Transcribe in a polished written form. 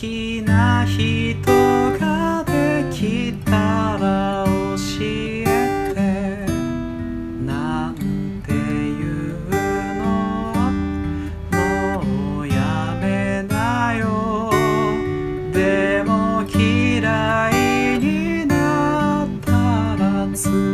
きな人ができたら教えてなんていうのもうやめなよ。でも嫌いになったら